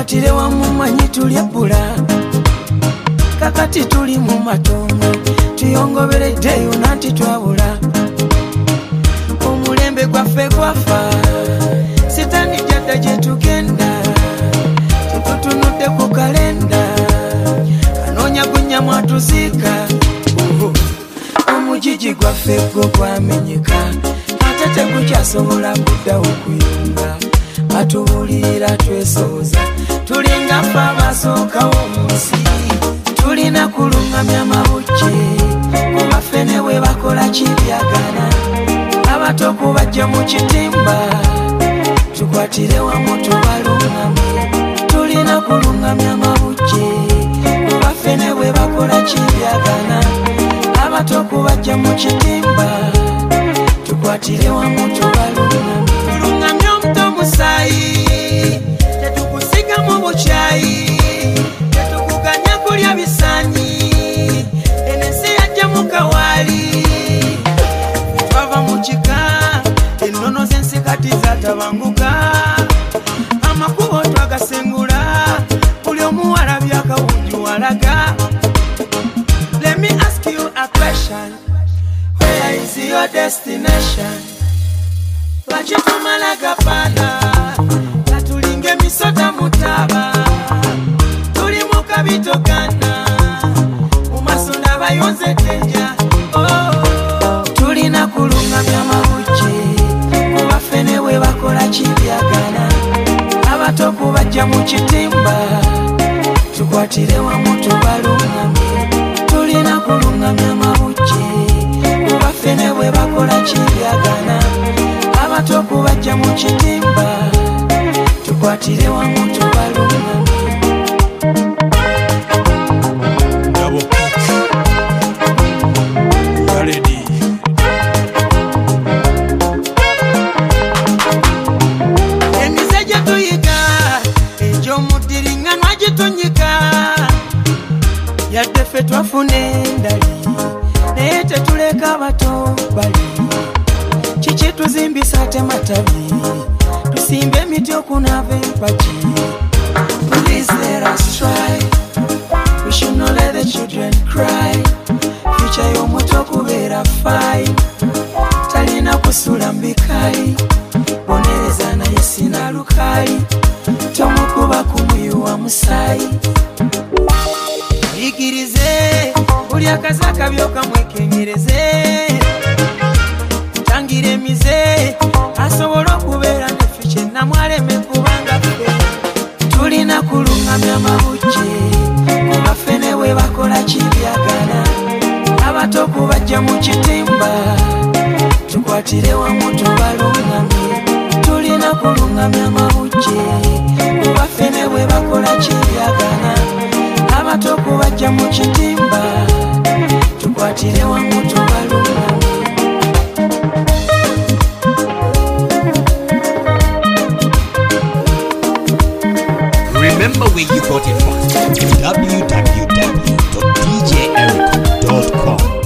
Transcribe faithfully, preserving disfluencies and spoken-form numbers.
tukwatire wamu manyi tulyebula kakati tuli mu matongo tuyongobereddeyo nanti twabula omulembe gwaffe gwafa sitani jadda gye tugenda tutunudde ku kalenda kanoonya gunya mwatuziika omujiji gwaffe gwo gwamenyeka ate tegukyasobola kuddawo kuyunga batubulira twesooza tulinga ffe abasookawo munsi tulina kulungamya mabujje kubaffe ne bwe bakola kibyagana abato kubajja mu kitimba tukwatire wamu tubalungamye tulina kulungamya mabujje kubaffe ne bwe bakola kibyagana abato kubajja mu kitimba tukwatire wamu tubalungamye tulungamya omuto musayi tetukusiga mu bukyayi tetukuganya kulya bisanyi enensi yajja mu kawaali twava mu kika ennono z'ensi kati zatabanguka amakubo twagasengula buli omuwala byakawunji walaga. Let me ask you a question, where is your destination? Lwaki tumalaga pana katulinga emisota mutaba tuli mu kabitogana mu maaso n'abayonze tenja oh. Tulina kulungamya mabujje kubaffe ne bwe bakola kibyagana abato kubajja mu kitimba tukwatire wamu tubalungamye tulina kulungamya mabujje kubaffe ne bwe bakola kibyagana abato kubajja mu kitimba tukwatire wamu tubalungamye. Emize gye tuyiga egy'omuddiringanwa gye tunyika yadde ffe twafuna endali naye tetuleka abato bali kiki tuzimbisa ate matabi tusimbe emiti okunaaba empagi. Please let us try, we should not let the children cry. Future y'omuto kubeera fine talina kusula mbikayi bonereza naye sina lukayi tomukuba kumuyuwa musayi yigirize buli akazi akabyoka mwekenyereze tangira emize asobola okubeera neffe kyennamwaleme kubanga ffe tulina kulungamya mabujje kubaffe ne bwe bakola kibyagana abato kubajja mu kitimba tukwatire wamu tubalungamye tulina kulungamya mabujje kubaffe ne bwe bakola kibyagana abato kubajja mu kitimba tukwatire wamu tubalungamye. Remember where you got it from. w w w dot d j eric dot com